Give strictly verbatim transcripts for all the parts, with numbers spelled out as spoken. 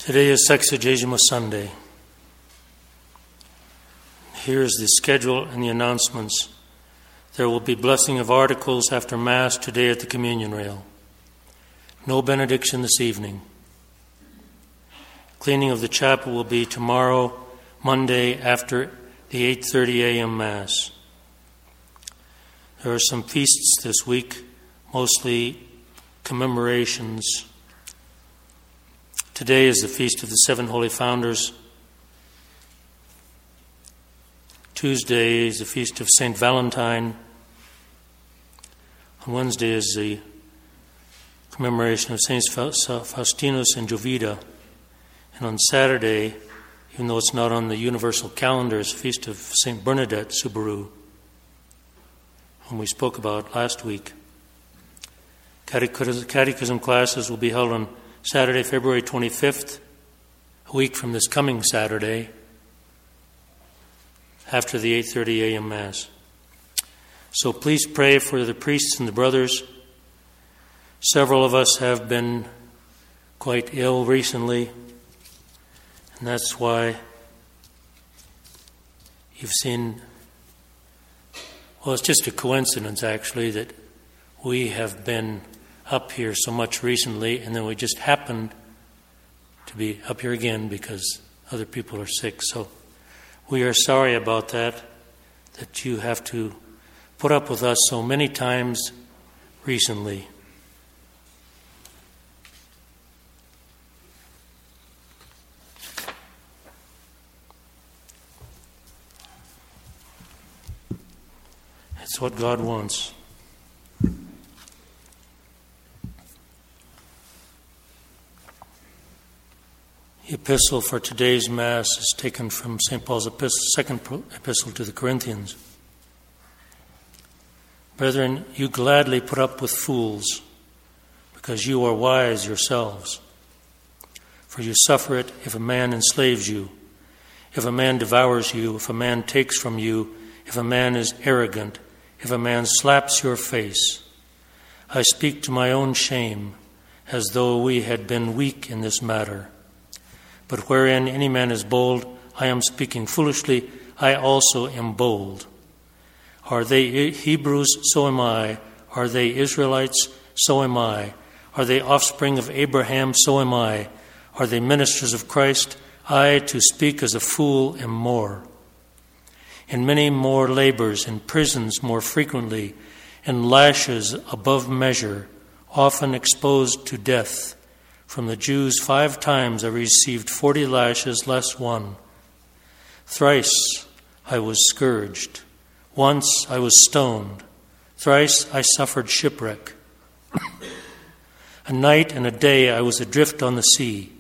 Today is Sexagesima Sunday. Here is the schedule and the announcements. There will be blessing of articles after Mass today at the communion rail. No benediction this evening. Cleaning of the chapel will be tomorrow, Monday, after the eight thirty a.m. Mass. There are some feasts this week, mostly commemorations. Today is the Feast of the Seven Holy Founders. Tuesday is the Feast of Saint Valentine. On Wednesday is the commemoration of Saints Faustinus and Jovita. And on Saturday, even though it's not on the universal calendar, is the Feast of Saint Bernadette Soubirous, whom we spoke about last week. Catechism, catechism classes will be held on Saturday, February twenty-fifth, a week from this coming Saturday, after the eight thirty a.m. Mass. So please pray for the priests and the brothers. Several of us have been quite ill recently, and that's why you've seen, well, it's just a coincidence actually that we have been up here so much recently, and then we just happened to be up here again because other people are sick. So we are sorry about that, that you have to put up with us so many times recently. It's what God wants. The epistle for today's Mass is taken from Saint Paul's epistle, second epistle to the Corinthians. Brethren, you gladly put up with fools, because you are wise yourselves. For you suffer it if a man enslaves you, if a man devours you, if a man takes from you, if a man is arrogant, if a man slaps your face. I speak to my own shame, as though we had been weak in this matter. But wherein any man is bold, I am speaking foolishly, I also am bold. Are they Hebrews? So am I. Are they Israelites? So am I. Are they offspring of Abraham? So am I. Are they ministers of Christ? I, to speak as a fool, am more. In many more labors, in prisons more frequently, in lashes above measure, often exposed to death. From the Jews five times I received forty lashes less one. Thrice I was scourged. Once I was stoned. Thrice I suffered shipwreck. A night and a day I was adrift on the sea.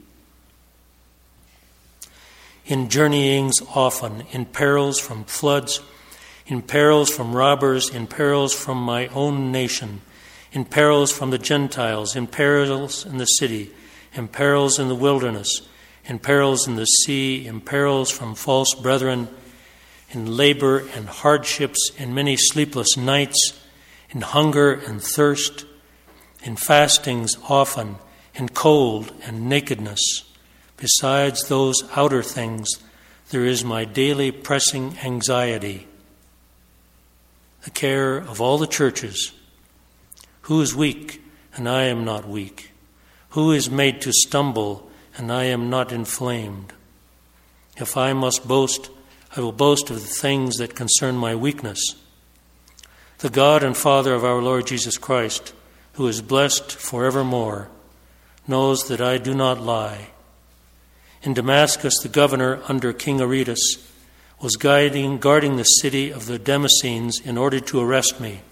In journeyings often, in perils from floods, in perils from robbers, in perils from my own nation, in perils from the Gentiles, in perils in the city, in perils in the wilderness, in perils in the sea, in perils from false brethren, in labor and hardships, in many sleepless nights, in hunger and thirst, in fastings often, in cold and nakedness. Besides those outer things, there is my daily pressing anxiety, the care of all the churches. Who is weak, and I am not weak? Who is made to stumble, and I am not inflamed? If I must boast, I will boast of the things that concern my weakness. The God and Father of our Lord Jesus Christ, who is blessed forevermore, knows that I do not lie. In Damascus, the governor under King Aretas was guiding, guarding the city of the Damascenes in order to arrest me.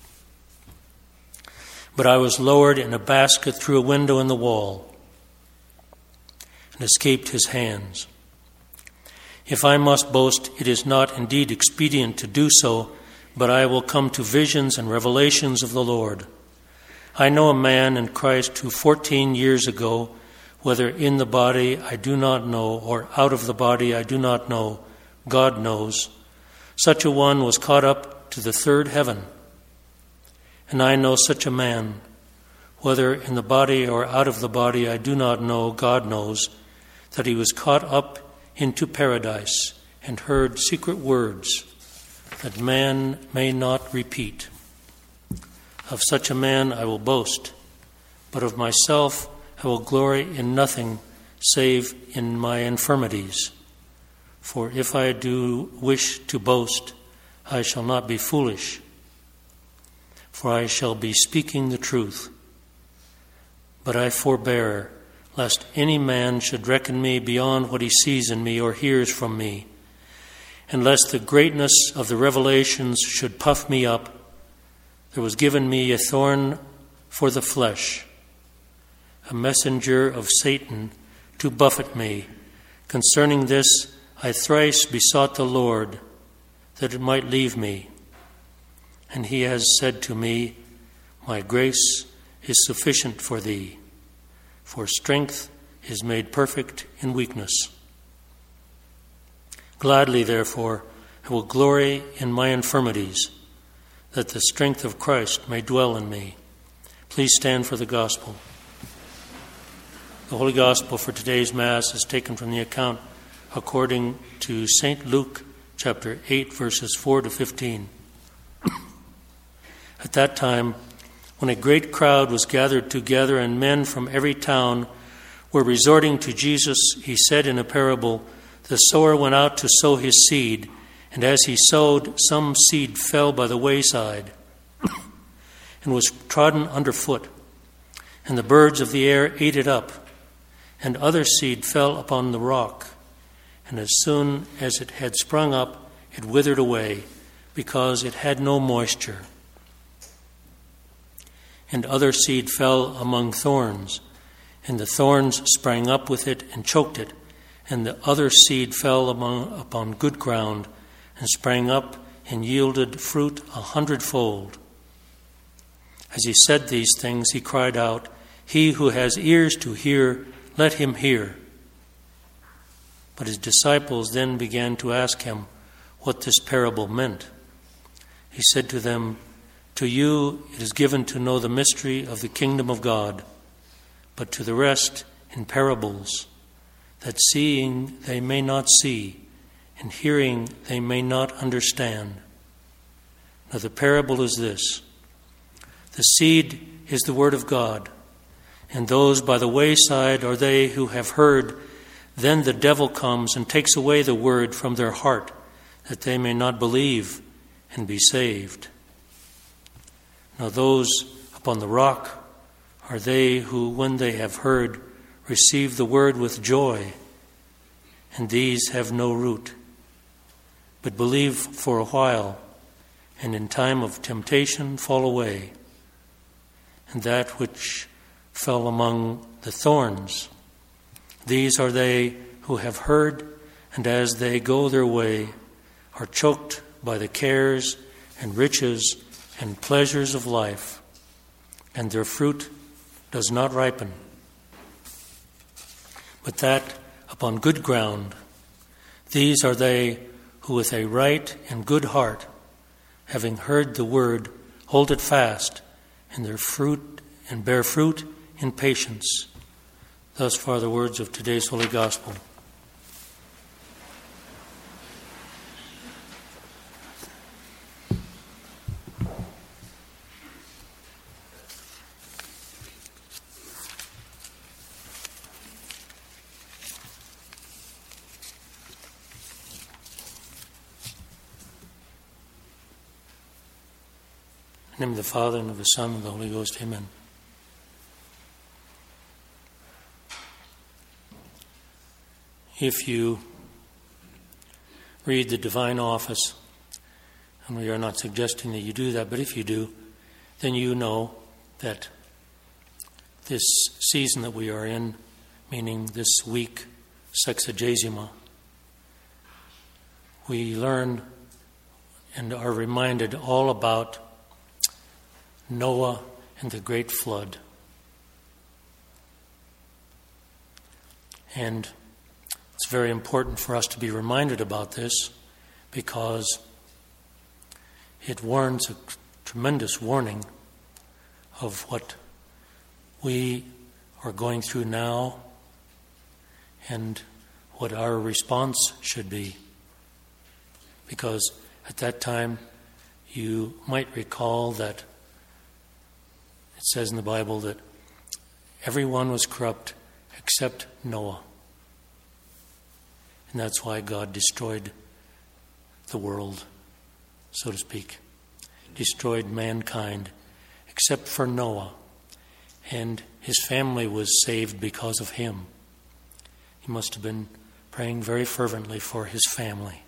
But I was lowered in a basket through a window in the wall and escaped his hands. If I must boast, it is not indeed expedient to do so, but I will come to visions and revelations of the Lord. I know a man in Christ who fourteen years ago, whether in the body I do not know, or out of the body I do not know, God knows, such a one was caught up to the third heaven. And I know such a man, whether in the body or out of the body I do not know, God knows, that he was caught up into paradise and heard secret words that man may not repeat. Of such a man I will boast, but of myself I will glory in nothing save in my infirmities. For if I do wish to boast, I shall not be foolish, for I shall be speaking the truth. But I forbear, lest any man should reckon me beyond what he sees in me or hears from me, and lest the greatness of the revelations should puff me up. There was given me a thorn for the flesh, a messenger of Satan to buffet me. Concerning this I thrice besought the Lord that it might leave me. And he has said to me, my grace is sufficient for thee, for strength is made perfect in weakness. Gladly, therefore, I will glory in my infirmities, that the strength of Christ may dwell in me. Please stand for the gospel. The Holy Gospel for today's Mass is taken from the account according to Saint Luke, chapter eight, verses four to fifteen. At that time, when a great crowd was gathered together and men from every town were resorting to Jesus, he said in a parable, the sower went out to sow his seed, and as he sowed, some seed fell by the wayside and was trodden underfoot, and the birds of the air ate it up. And other seed fell upon the rock, and as soon as it had sprung up, it withered away, because it had no moisture. And other seed fell among thorns, and the thorns sprang up with it and choked it. And the other seed fell among, upon good ground, and sprang up and yielded fruit a hundredfold. As he said these things, he cried out, he who has ears to hear, let him hear. But his disciples then began to ask him what this parable meant. He said to them, to you it is given to know the mystery of the kingdom of God, but to the rest in parables, that seeing they may not see, and hearing they may not understand. Now the parable is this. The seed is the word of God, and those by the wayside are they who have heard. Then the devil comes and takes away the word from their heart, that they may not believe and be saved. Now those upon the rock are they who, when they have heard, receive the word with joy, and these have no root, but believe for a while, and in time of temptation fall away. And that which fell among the thorns, these are they who have heard, and as they go their way, are choked by the cares and riches and pleasures of life, and their fruit does not ripen. But that upon good ground, these are they who with a right and good heart, having heard the word, hold it fast, and their fruit and bear fruit in patience. Thus far the words of today's Holy Gospel. In the name of the Father, and of the Son, and of the Holy Ghost, amen. If you read the divine office, and we are not suggesting that you do that, but if you do, then you know that this season that we are in, meaning this week, Sexagesima, we learn and are reminded all about Noah and the great flood. And it's very important for us to be reminded about this, because it warns a tremendous warning of what we are going through now and what our response should be. Because at that time, you might recall that it says in the Bible that everyone was corrupt except Noah. And that's why God destroyed the world, so to speak. Destroyed mankind, except for Noah. And his family was saved because of him. He must have been praying very fervently for his family.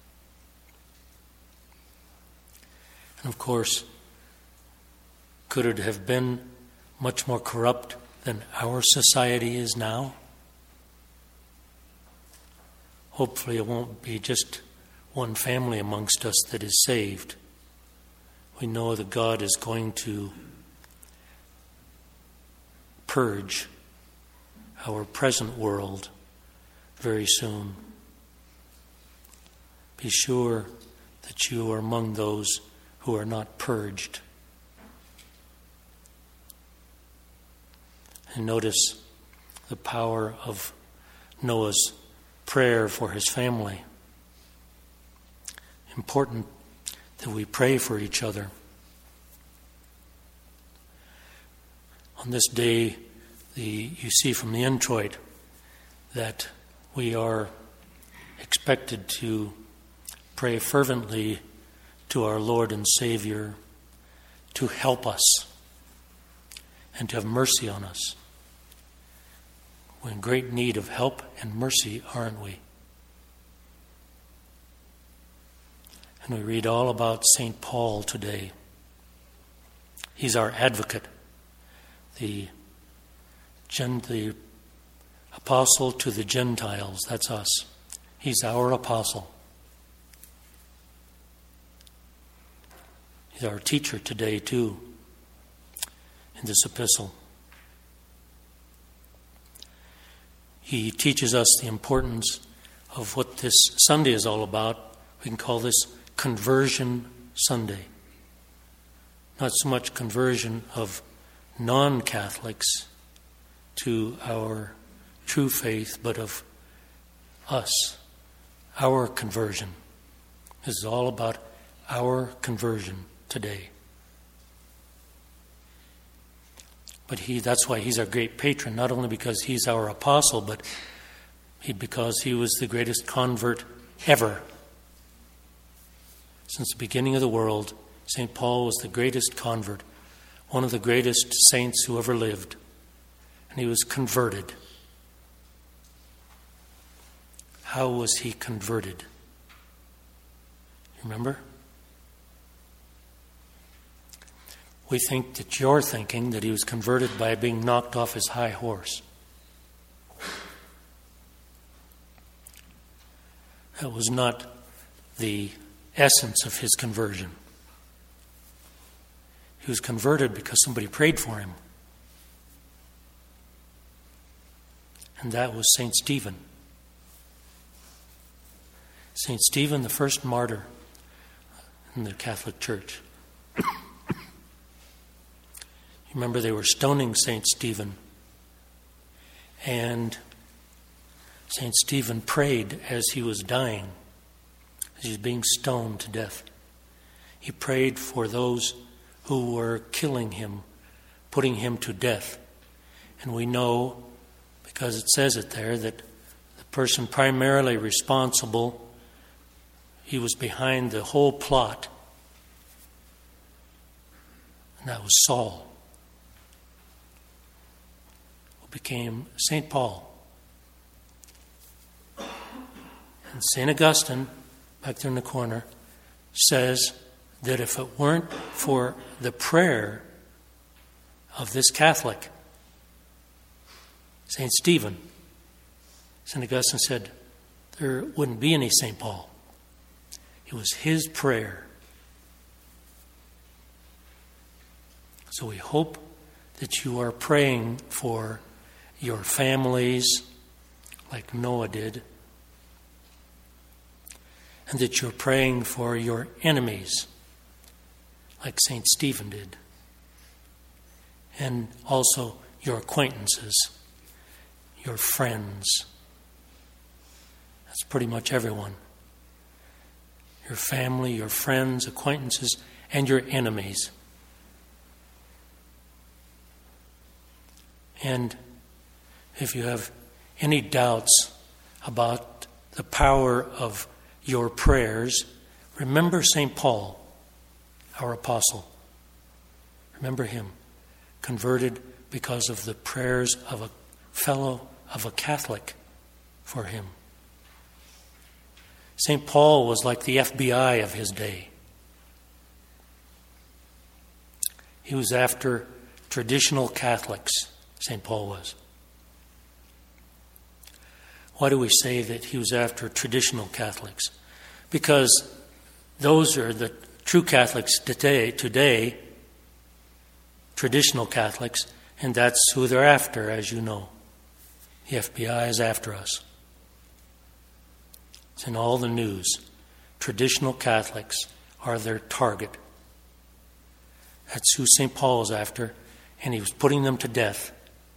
And of course, could it have been much more corrupt than our society is now? Hopefully it won't be just one family amongst us that is saved. We know that God is going to purge our present world very soon. Be sure that you are among those who are not purged. And notice the power of Noah's prayer for his family. Important that we pray for each other. On this day, the, you see from the introit that we are expected to pray fervently to our Lord and Savior to help us and to have mercy on us. We're in great need of help and mercy, aren't we? And we read all about Saint Paul today. He's our advocate, the, gen, the apostle to the Gentiles. That's us. He's our apostle. He's our teacher today, too, in this epistle. He teaches us the importance of what this Sunday is all about. We can call this Conversion Sunday. Not so much conversion of non-Catholics to our true faith, but of us, our conversion. This is all about our conversion today. But he that's why he's our great patron, not only because he's our apostle, but he, because he was the greatest convert ever. Since the beginning of the world, Saint Paul was the greatest convert, one of the greatest saints who ever lived. And he was converted. How was he converted? You remember? We think that you're thinking that he was converted by being knocked off his high horse. That was not the essence of his conversion. He was converted because somebody prayed for him. And that was Saint Stephen. Saint Stephen, the first martyr in the Catholic Church. Remember, they were stoning Saint Stephen. And Saint Stephen prayed as he was dying, as he was being stoned to death. He prayed for those who were killing him, putting him to death. And we know, because it says it there, that the person primarily responsible, he was behind the whole plot. And that was Saul, who became Saint Paul. And Saint Augustine, back there in the corner, says that if it weren't for the prayer of this Catholic, Saint Stephen, Saint Augustine said, there wouldn't be any Saint Paul. It was his prayer. So we hope that you are praying for your families like Noah did, and that you're praying for your enemies like Saint Stephen did, and also your acquaintances, your friends, That's pretty much everyone. Your family, your friends, acquaintances, and your enemies. And if you have any doubts about the power of your prayers, remember Saint Paul, our apostle. Remember him, converted because of the prayers of a fellow, of a Catholic for him. Saint Paul was like the F B I of his day. He was after traditional Catholics, Saint Paul was. Why do we say that he was after traditional Catholics? Because those are the true Catholics today, today, traditional Catholics, and that's who they're after, as you know. The F B I is after us. It's in all the news. Traditional Catholics are their target. That's who Saint Paul is after, and he was putting them to death.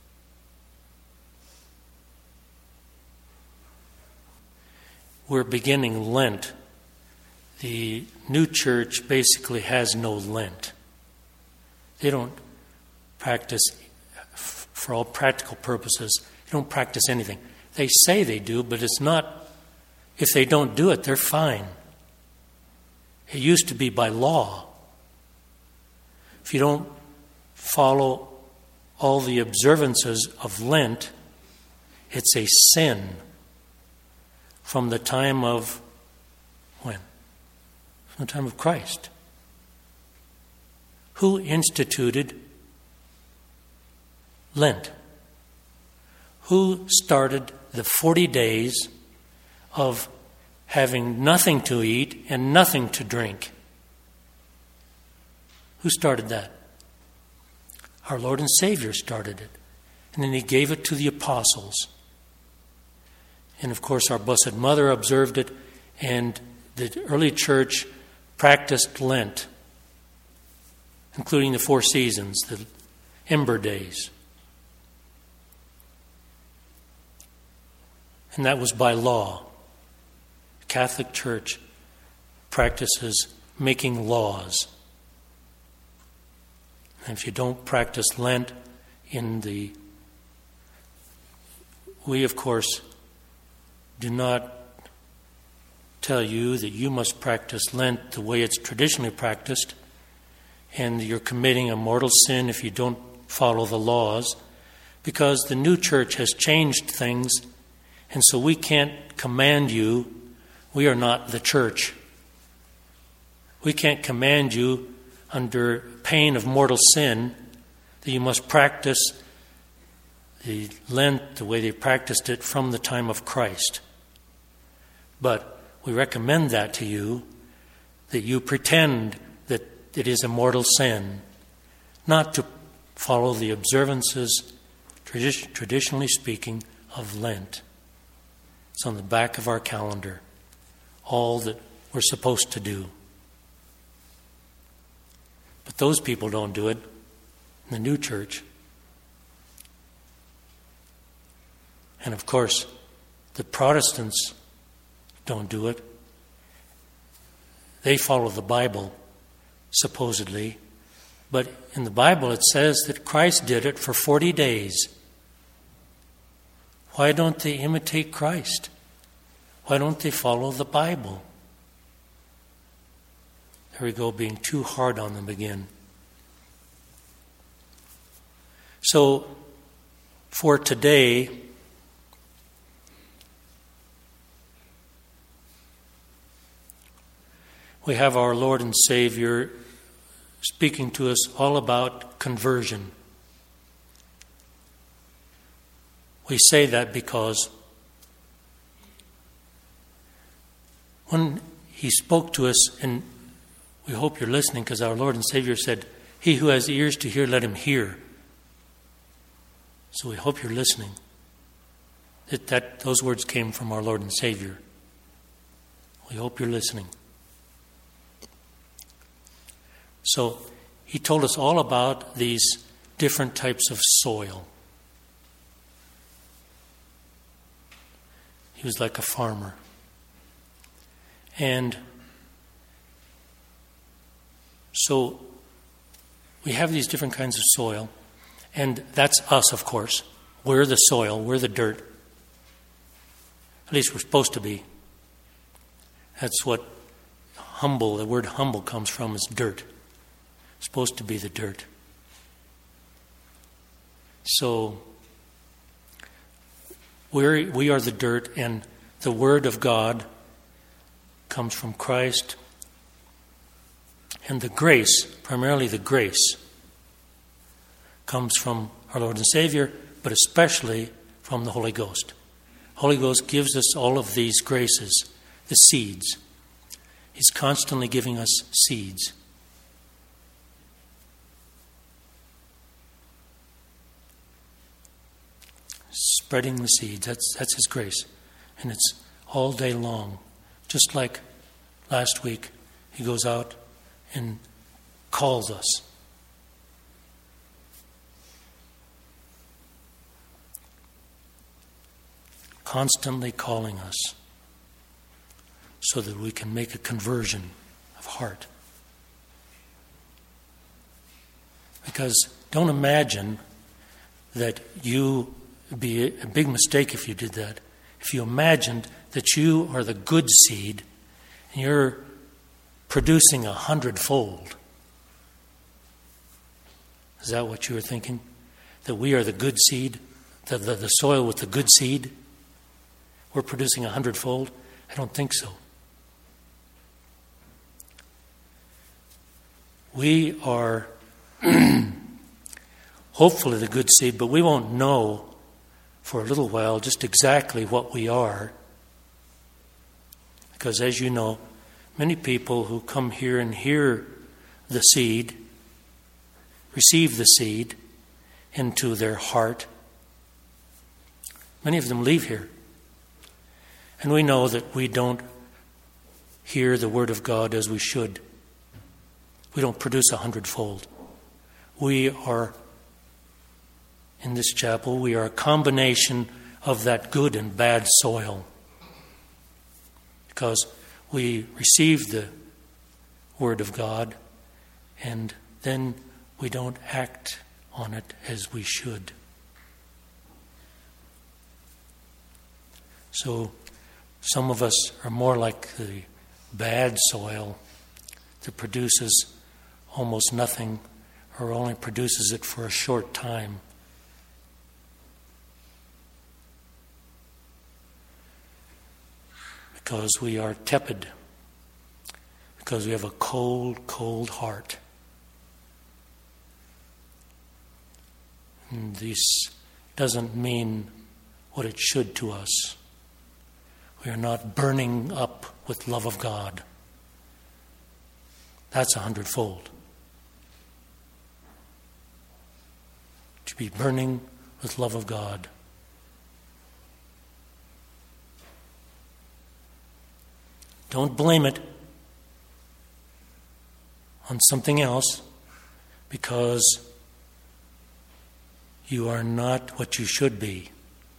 We're beginning Lent. The new church basically has no Lent. They don't practice, for all practical purposes, they don't practice anything. They say they do, but it's not, if they don't do it, they're fine. It used to be by law. If you don't follow all the observances of Lent, it's a sin from the time of, when? From the time of Christ. Who instituted Lent? Who started the forty days of having nothing to eat and nothing to drink? Who started that? Our Lord and Savior started it. And then he gave it to the apostles. And of course our Blessed Mother observed it, and the early church practiced Lent, including the four seasons, the Ember Days. And that was by law. The Catholic Church practices making laws. And if you don't practice Lent in the... We, of course, do not tell you that you must practice Lent the way it's traditionally practiced, and you're committing a mortal sin if you don't follow the laws, because the new church has changed things, and so we can't command you. We are not the church. We can't command you under pain of mortal sin that you must practice the Lent the way they practiced it from the time of Christ. But we recommend that to you, that you pretend that it is a mortal sin, not to follow the observances, tradi- traditionally speaking, of Lent. It's on the back of our calendar, all that we're supposed to do. But those people don't do it in the new church. And of course, the Protestants don't do it. They follow the Bible, supposedly. But in the Bible it says that Christ did it for forty days. Why don't they imitate Christ? Why don't they follow the Bible? There we go, being too hard on them again. So, for today, we have our Lord and Savior speaking to us all about conversion. We say that because when he spoke to us, and we hope you're listening, because our Lord and Savior said, "He who has ears to hear, let him hear." So we hope you're listening. That, that those words came from our Lord and Savior. We hope you're listening. So he told us all about these different types of soil. He was like a farmer. And so we have these different kinds of soil, and that's us, of course. We're the soil, we're the dirt. At least we're supposed to be. That's what humble, the word humble comes from, is dirt. It's supposed to be the dirt. So we're, we are the dirt, and the Word of God comes from Christ. And the grace, primarily the grace, comes from our Lord and Savior, but especially from the Holy Ghost. Holy Ghost gives us all of these graces, the seeds. He's constantly giving us seeds. Spreading the seeds, that's, that's His grace. And it's all day long. Just like last week, He goes out and calls us. Constantly calling us so that we can make a conversion of heart. Because don't imagine that you, it'd be a big mistake if you did that. If you imagined that you are the good seed and you're producing a hundredfold. Is that what you were thinking? That we are the good seed, the, the, the soil with the good seed? We're producing a hundredfold? I don't think so. We are hopefully the good seed, but we won't know for a little while just exactly what we are. Because as you know, many people who come here and hear the seed, receive the seed into their heart, many of them leave here. And we know that we don't hear the Word of God as we should. We don't produce a hundredfold. We are, in this chapel, we are a combination of that good and bad soil. Because we receive the Word of God, and then we don't act on it as we should. So some of us are more like the bad soil that produces almost nothing, or only produces it for a short time. Because we are tepid. Because we have a cold, cold heart. And this doesn't mean what it should to us. We are not burning up with love of God. That's a hundredfold. To be burning with love of God. Don't blame it on something else, because you are not what you should be.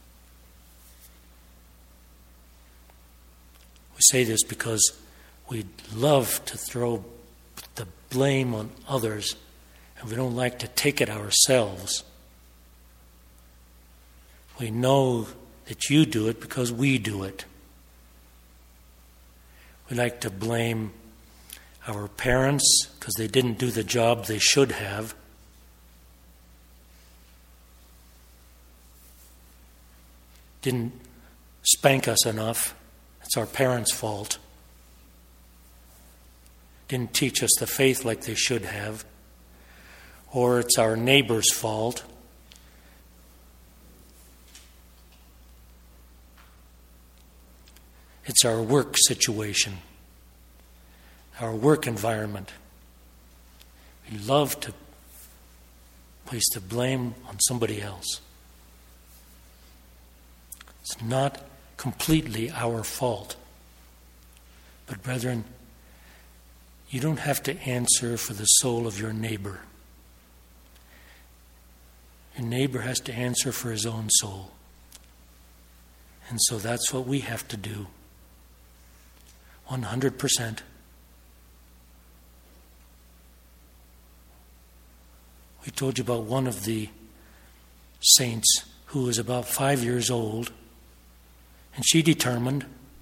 We say this because we love to throw the blame on others, and we don't like to take it ourselves. We know that you do it because we do it. We like to blame our parents because they didn't do the job they should have. Didn't spank us enough. It's our parents' fault. Didn't teach us the faith like they should have. Or it's our neighbor's fault. It's our work situation, our work environment. We love to place the blame on somebody else. It's not completely our fault. But brethren, you don't have to answer for the soul of your neighbor. Your neighbor has to answer for his own soul. And so that's what we have to do. one hundred percent. We told you about one of the saints who was about five years old, and she determined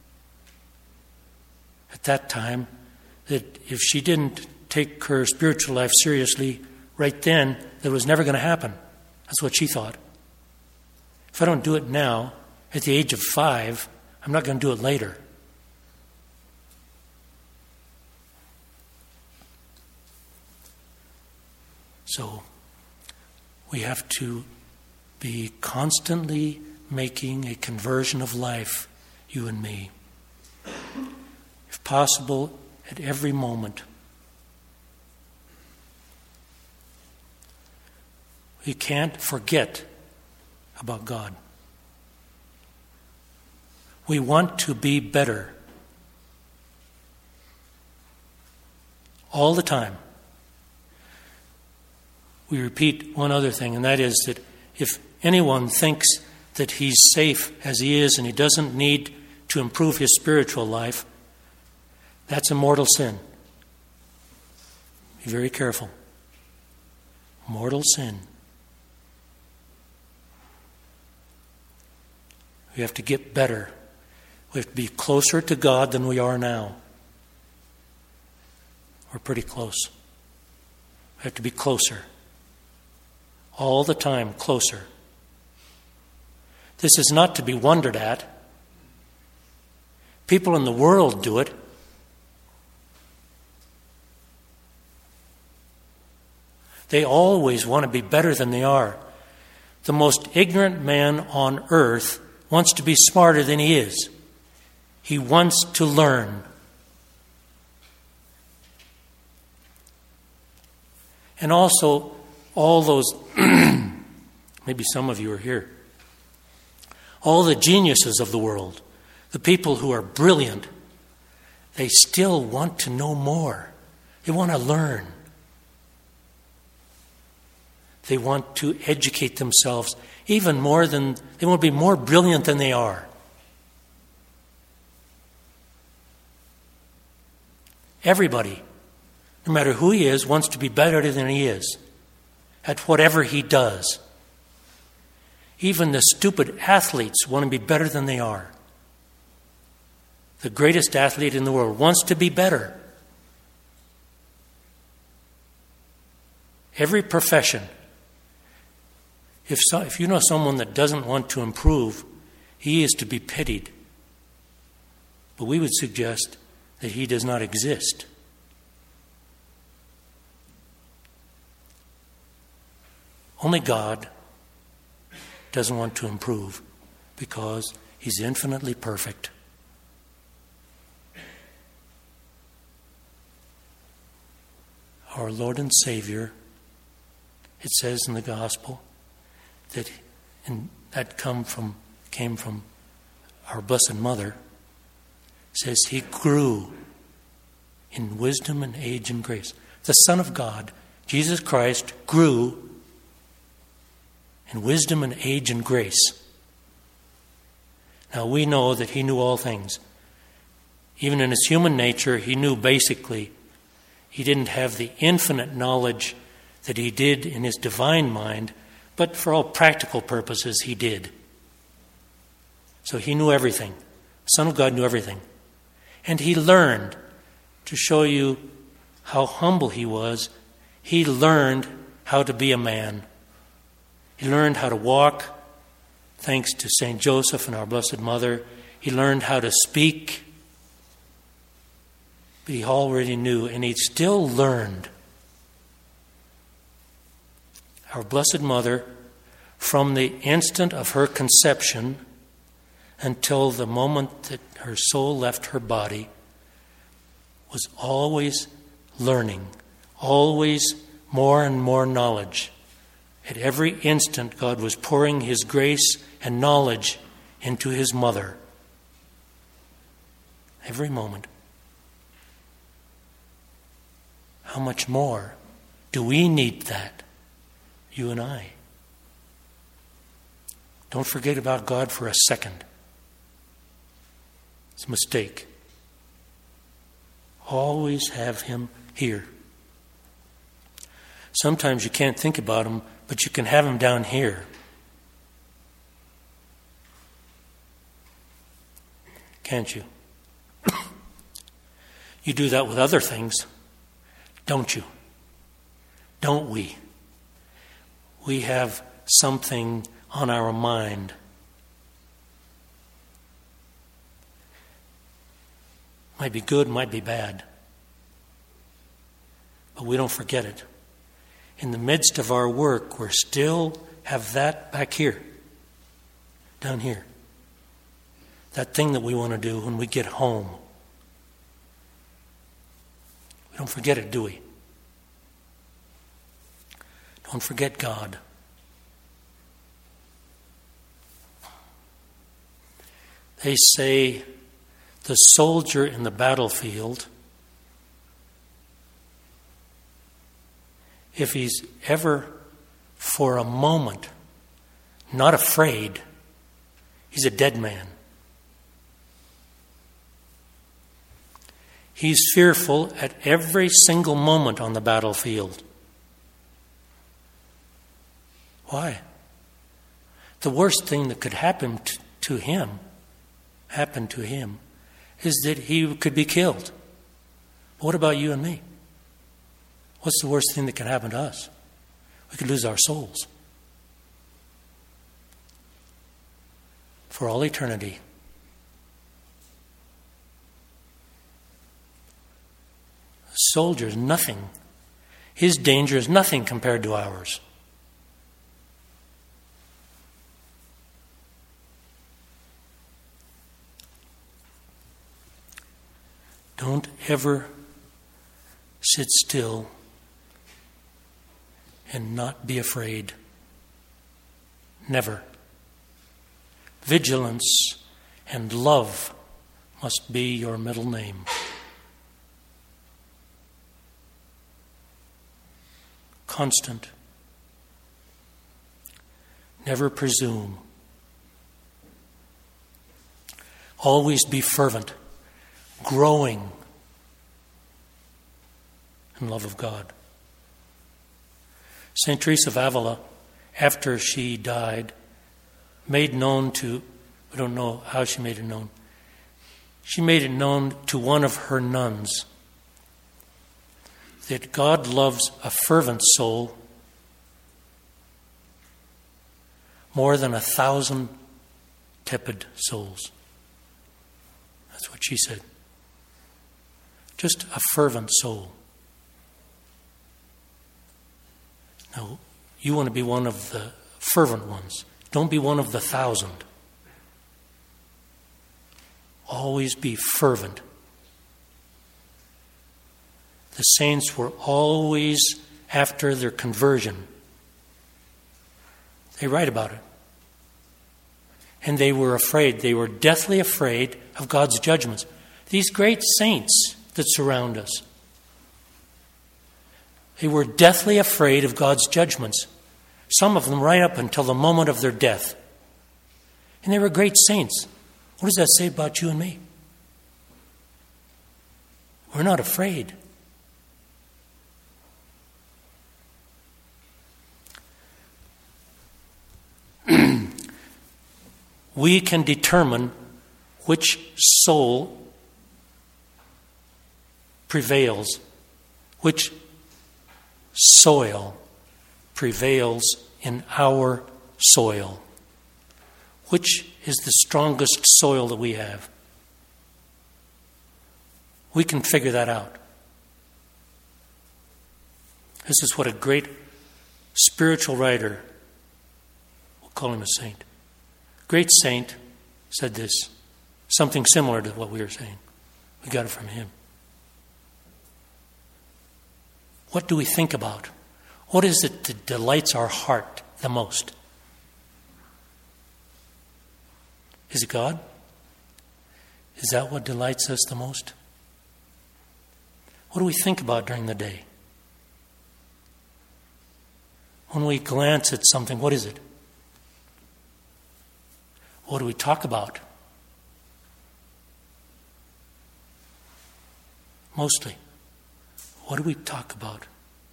at that time that if she didn't take her spiritual life seriously right then, that it was never going to happen. That's what she thought. If I don't do it now, at the age of five, I'm not going to do it later. So, we have to be constantly making a conversion of life, you and me. If possible, at every moment. We can't forget about God. We want to be better all the time. We repeat one other thing, and that is that if anyone thinks that he's safe as he is and he doesn't need to improve his spiritual life, that's a mortal sin. Be very careful. Mortal sin. We have to get better. We have to be closer to God than we are now. We're pretty close. We have to be closer. All the time, closer. This is not to be wondered at. People in the world do it. They always want to be better than they are. The most ignorant man on earth wants to be smarter than he is. He wants to learn. And also, all those, maybe some of you are here, all the geniuses of the world, the people who are brilliant, they still want to know more. They want to learn. They want to educate themselves even more than, they want to be more brilliant than they are. Everybody, no matter who he is, wants to be better than he is at whatever he does. Even the stupid athletes want to be better than they are. The greatest athlete in the world wants to be better. Every profession. If so, if you know someone that doesn't want to improve, he is to be pitied. But we would suggest that he does not exist. Only God doesn't want to improve because he's infinitely perfect. Our Lord and Savior, it says in the gospel, that and that come from came from our Blessed Mother, says he grew in wisdom and age and grace. The Son of God, Jesus Christ, grew in wisdom and age and grace. Now we know that he knew all things. Even in his human nature, he knew basically. He didn't have the infinite knowledge that he did in his divine mind, but for all practical purposes, he did. So he knew everything. The Son of God knew everything. And he learned, to show you how humble he was, he learned how to be a man. He learned how to walk, thanks to Saint Joseph and our Blessed Mother. He learned how to speak. But he already knew, and he still learned. Our Blessed Mother, from the instant of her conception until the moment that her soul left her body, was always learning, always more and more knowledge. At every instant, God was pouring his grace and knowledge into his mother. Every moment. How much more do we need that? You and I. Don't forget about God for a second. It's a mistake. Always have him here. Sometimes you can't think about him, but you can have him down here. Can't you? You do that with other things, don't you? Don't we? We have something on our mind. Might be good, might be bad. But we don't forget it. In the midst of our work, we still have that back here, down here. That thing that we want to do when we get home. We don't forget it, do we? Don't forget God. They say the soldier in the battlefield, if he's ever for a moment not afraid, he's a dead man. He's fearful at every single moment on the battlefield. Why? The worst thing that could happen t- to him, happen to him, is that he could be killed. But what about you and me? What's the worst thing that can happen to us? We could lose our souls. For all eternity. A soldier is nothing. His danger is nothing compared to ours. Don't ever sit still and not be afraid. Never. Vigilance and love must be your middle name. Constant. Never presume. Always be fervent, growing in love of God. Saint Teresa of Avila, after she died, made known to, we don't know how she made it known, she made it known to one of her nuns that God loves a fervent soul more than a thousand tepid souls. That's what she said. Just a fervent soul. Now, you want to be one of the fervent ones. Don't be one of the thousand. Always be fervent. The saints were always after their conversion. They write about it. And they were afraid. They were deathly afraid of God's judgments. These great saints that surround us. They were deathly afraid of God's judgments. Some of them right up until the moment of their death. And they were great saints. What does that say about you and me? We're not afraid. We can determine which soul prevails, which soil prevails in our soil. Which is the strongest soil that we have? We can figure that out. This is what a great spiritual writer, we'll call him a saint, great saint said this, something similar to what we were saying. We got it from him. What do we think about? What is it that delights our heart the most? Is it God? Is that what delights us the most? What do we think about during the day? When we glance at something, what is it? What do we talk about? Mostly. What do we talk about?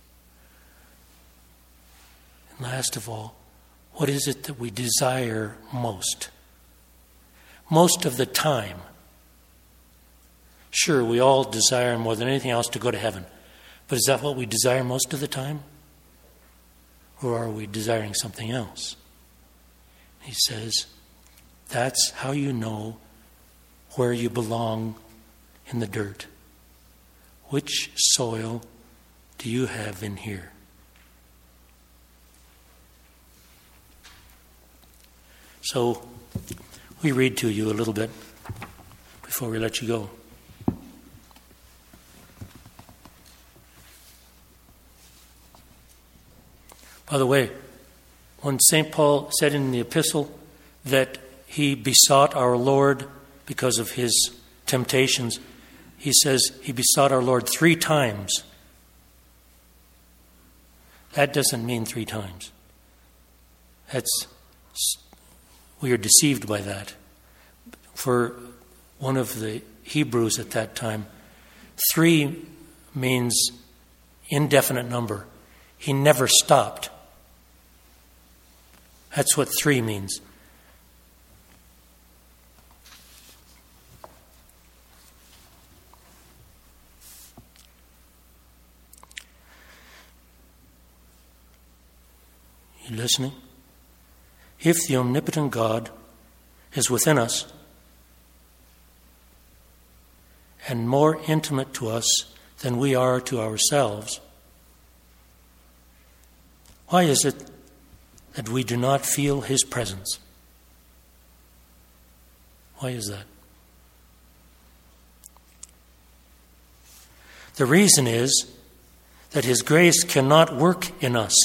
And last of all, what is it that we desire most? Most of the time. Sure, we all desire more than anything else to go to heaven. But is that what we desire most of the time? Or are we desiring something else? He says, that's how you know where you belong in the dirt. Which soil do you have in here? So, we read to you a little bit before we let you go. By the way, when Saint Paul said in the epistle that he besought our Lord because of his temptations, he says he besought our Lord three times. That doesn't mean three times. That's, we are deceived by that. For one of the Hebrews at that time, three means indefinite number. He never stopped. That's what three means. You listening? If the omnipotent God is within us and more intimate to us than we are to ourselves, why is it that we do not feel his presence? Why is that? The reason is that his grace cannot work in us.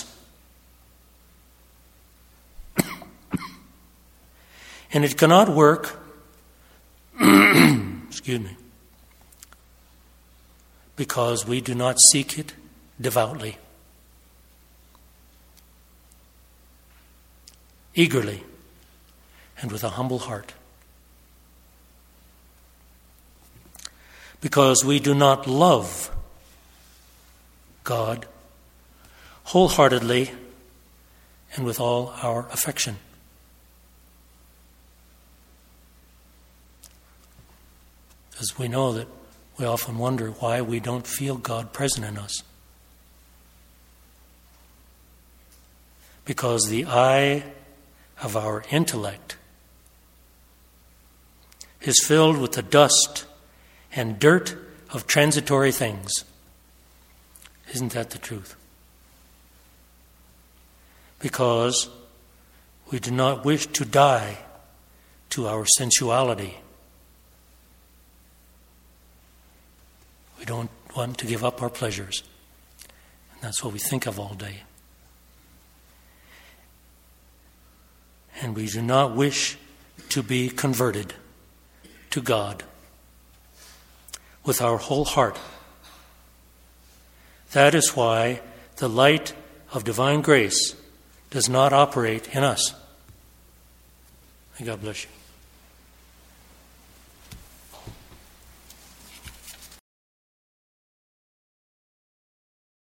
And it cannot work, excuse me, because we do not seek it devoutly, eagerly, and with a humble heart. Because we do not love God wholeheartedly and with all our affection. Because we know that we often wonder why we don't feel God present in us. Because the eye of our intellect is filled with the dust and dirt of transitory things. Isn't that the truth? Because we do not wish to die to our sensuality. We don't want to give up our pleasures. And that's what we think of all day. And we do not wish to be converted to God with our whole heart. That is why the light of divine grace does not operate in us. May God bless you.